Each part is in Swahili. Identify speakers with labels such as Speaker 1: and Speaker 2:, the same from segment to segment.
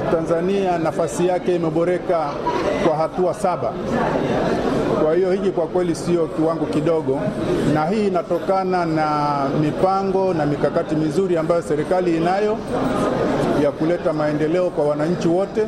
Speaker 1: Tanzania nafasi yake imeboreka kwa hatua 7. Kwa hiyo hiki kwa kweli sio kiwango kidogo, na hii inatokana na mipango na mikakati mizuri ambayo serikali inayo ya kuleta maendeleo kwa wananchi wote,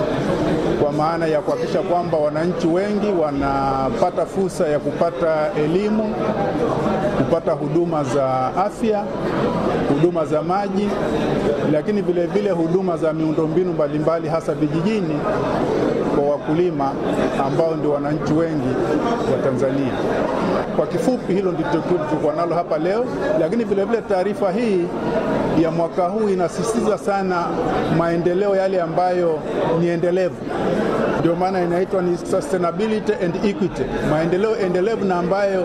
Speaker 1: kwa maana ya kuhakikisha kwamba wananchi wengi wanapata fursa ya kupata elimu, kupata huduma za afya, huduma za maji, lakini vile vile huduma za miundombinu mbalimbali hasa vijijini kwa wakulima ambao ndio wananchi wengi wa Tanzania. Kwa kifupi hilo ndilo tulikuwa nalo hapa leo, lakini vile vile taarifa hii ya mwaka huu inasisitiza sana maendeleo yale ambayo ni endelevu. Ndio maana inaitwa ni sustainability and equity, maendeleo endelevu na ambayo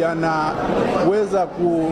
Speaker 1: yanaweza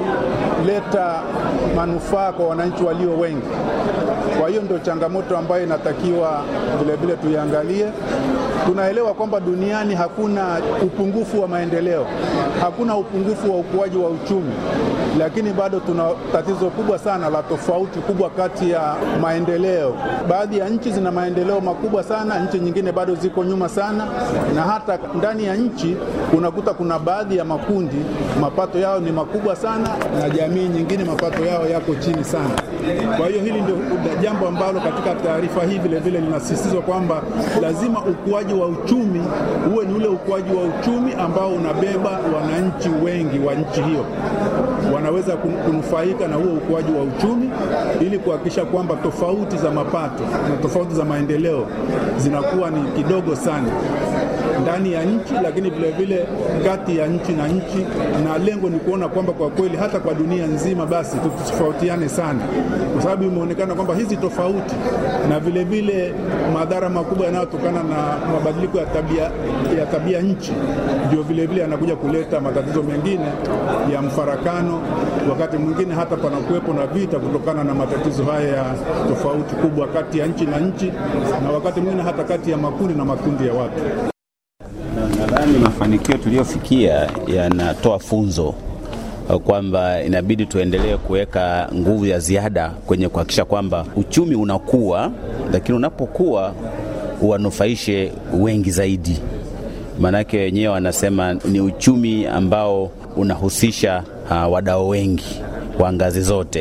Speaker 1: kuleta manufaa kwa wananchi walio wengi. Kwa hiyo ndio changamoto ambayo inatakiwa vile vile tuiangalie. Tunaelewa kwamba duniani hakuna upungufu wa maendeleo, hakuna upungufu wa ukuaji wa uchumi, lakini bado tuna tatizo kubwa sana la tofauti kubwa kati ya maendeleo. Baadhi ya nchi zina maendeleo makubwa sana, nchi nyingine bado ziko nyuma sana, na hata ndani ya nchi unakuta kuna baadhi ya makundi mapato yao ni makubwa sana na jamii nyingine mapato yao yako chini sana. Kwa hiyo hili ndio jambo ambalo katika taarifa hii vile vile linasisitizwa kwamba lazima ukuaji wa uchumi uwe ni ule ukuaji wa uchumi ambao unabeba wananchi wengi wa nchi hiyo, wanaweza kunufaika na huo ukuaji wa uchumi, ili kuhakikisha kwamba tofauti za mapato na tofauti za maendeleo zinakuwa ni kidogo sana ndani ya nchi, lakini vile vile kati ya nchi na nchi, na lengo ni kuona kwamba kwa kweli hata kwa dunia nzima basi tutofautiane sana, kwa sababu imeonekana kwamba hizi tofauti na vile vile madhara makubwa yanayotokana na mabadiliko ya tabia nchi ndio vile vile yanakuja kuleta matatizo mengine ya mfarakano, wakati mwingine hata panakuwepo na vita kutokana na matatizo haya ya tofauti kubwa kati ya nchi na nchi, na wakati mwingine hata kati ya makundi na makundi ya watu.
Speaker 2: Nadhani mafanikio tuliyofikia yanatoa funzo kwamba inabidi tuendelee kuweka nguvu ya ziada kwenye kuhakikisha kwamba uchumi unakuwa, lakini unapokuwa uwanufaishe wengi zaidi. Manake wenyewe wanasema ni uchumi ambao unahusisha wadau wengi wa ngazi zote.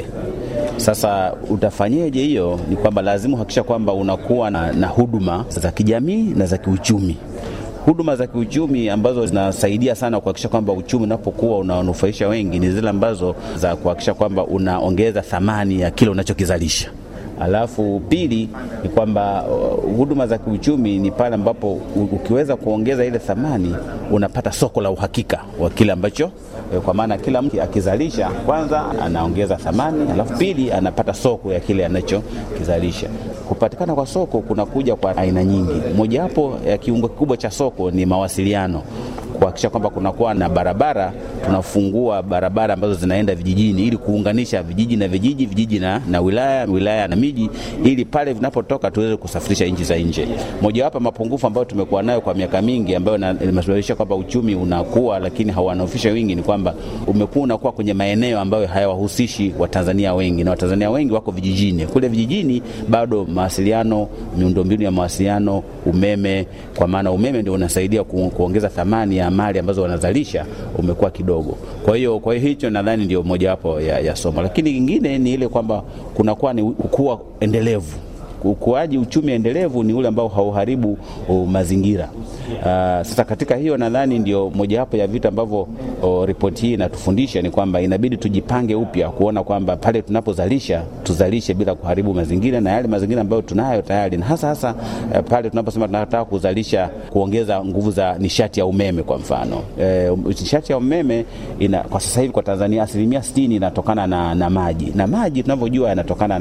Speaker 2: Sasa utafanyeje hiyo? Ni kwamba lazima uhakikisha kwamba unakuwa na huduma za kijamii na za kiuchumi. Huduma za kiuchumi ambazo zinasaidia sana kuhakikisha kwamba uchumi unapokuwa unawanufaisha wengi ni zile ambazo za kuhakikisha kwamba unaongeza thamani ya kile unachokizalisha. Alafu pili ni kwamba huduma za kiuchumi ni pale ambapo ukiweza kuongeza ile thamani unapata soko la uhakika wa kile ambacho, kwa maana kila mtu akizalisha kwanza anaongeza thamani, alafu pili anapata soko ya kile anachokizalisha. Kupatikana kwa soko kunakuja kwa aina nyingi. Moja hapo ya kiungo kikubwa cha soko ni mawasiliano. Kuhakikisha kwamba kunakuwa na barabara, tunafungua barabara ambazo zinaenda vijijini ili kuunganisha vijiji na vijiji, vijiji na wilaya na miji, ili pale vinapotoka tuweze kusafirisha nchi za nje. Moja hapa mapungufu ambayo tumekuwa nayo kwa miaka mingi ambayo inasababisha kwamba uchumi unakuwa lakini hauwanufaisha wengi ni kwamba umekuwa unakuwa kwenye maeneo ambayo hayawahusishi Watanzania wengi, na Watanzania wengi wako vijijini. Kule vijijini bado mawasiliano, miundombinu ya mawasiliano, umeme, kwa maana umeme ndio unasaidia kuongeza thamani ya mali ambazo wanazalisha, umekuwa kidogo. Kwa hiyo hicho nadhani ndio moja wapo ya somo. Lakini kingine ni ile kwamba kunakuwa ni ukua endelevu. Ukuaji uchumi endelevu ni ule ambao hauharibu mazingira. Sasa katika hiyo nadhani ndio mojawapo ya vitu ambavyo ripoti hii inatufundisha ni kwamba inabidi tujipange upya kuona kwamba pale tunapozalisha tuzalishe bila kuharibu mazingira na yale mazingira ambayo tunayo tayari, na hasa pale tunaposema tunataka kuzalisha kuongeza nguvu za nishati ya umeme kwa mfano. Nishati ya umeme kwa sasa hivi kwa Tanzania 60% inatokana na maji. Na maji tunavyojua yanatokana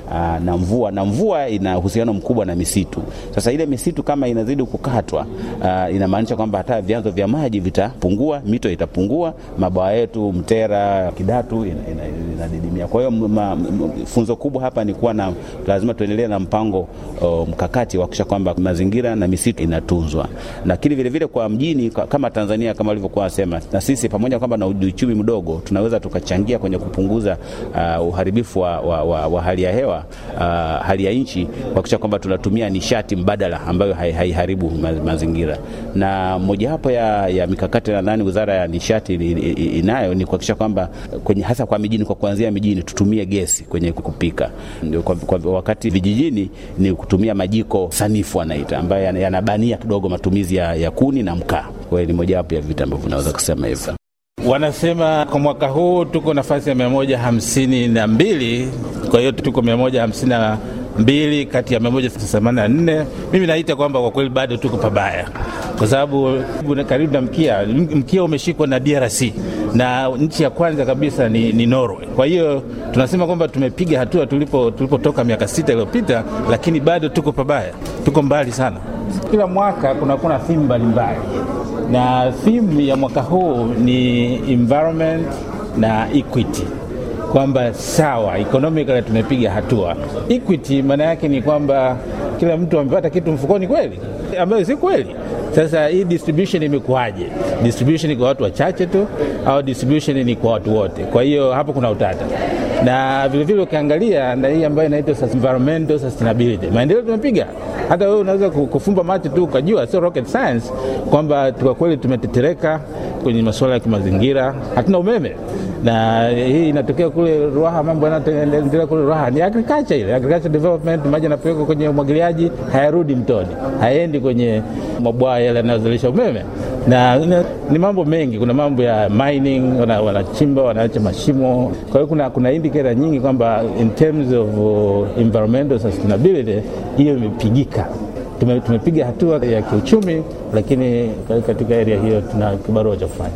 Speaker 2: na mvua, na mvua ina uhusiano mkubwa na misitu. Sasa ile misitu kama inazidi kukatwa, inamaanisha kwamba hata vyanzo vya maji vitapungua, mito itapungua, mabwawa yetu Mtera, Kidatu inadidimia. Kwa hiyo funzo kubwa hapa ni kuwa lazima tuendelee na mpango mkakati wa kuhakikisha kwamba mazingira na misitu inatunzwa. Lakini vile vile kwa mjini kama Tanzania kama walivyokuwa wasema, na sisi pamoja kwamba na uchumi mdogo tunaweza tukachangia kwenye kupunguza uharibifu wa hali ya hewa, hali ya nchi nchi kuhakikisha kwamba tunatumia nishati mbadala ambayo haiharibu mazingira. Na mojawapo ya mikakati nadhani Wizara ya Nishati inayo ni kuhakikisha kwamba hasa kwa mijini, kwa kuanzia mijini, tutumie gesi kwenye kupika, kwa wakati vijijini ni kutumia majiko sanifu anaita, ambayo yanabania kidogo matumizi ya kuni na mkaa. Kwa hiyo ni mojawapo ya vitu ambavyo naweza kusema hivyo.
Speaker 3: Wanasema kwa mwaka huu tuko nafasi ya 152, kwa hiyo tuko 152 kati ya 184. Mimi naita kwamba kwa kweli bado tuko pabaya, kwa sababu karibu na mkia umeshikwa na DRC, na nchi ya kwanza kabisa ni Norway. Kwa hiyo tunasema kwamba tumepiga hatua tulipotoka miaka 6 iliyopita, lakini bado tuko pabaya, tuko mbali sana. Kila mwaka kuna theme mbalimbali, na theme ya mwaka huu ni environment na equity, kwamba sawa economically tumepiga hatua. Equity maana yake ni kwamba kila mtu amepata kitu mfukoni kweli, ambayo si kweli. Sasa hii distribution imekuaje? Distribution ni kwa watu wachache tu au distribution ni kwa watu wote? Kwa hiyo hapo kuna utata. Na vile vile ukiangalia na hii ambayo inaitwa environmental sustainability, maendeleo tumepiga. Hata wewe unaweza kufumba macho tu ukajua, sio rocket science, kwamba kwa kweli tumetetereka kwenye masuala ya kimazingira. Hatuna umeme, na hii inatokea kule Ruaha, mambo yanaendelea kule Ruaha ni agriculture, ile agriculture development. Maji yanapelekwa kwenye umwagiliaji, hayarudi mtoni, haendi kwenye mabwawa yale yanayozalisha umeme. Na ni mambo mengi, kuna mambo ya mining, wanachimba, wanaacha mashimo. Kwa hiyo kuna indicator nyingi kwamba in terms of environmental sustainability hiyo imepigika. Tumepiga hatua ya kiuchumi, lakini katika area hiyo tuna kibarua cha kufanya.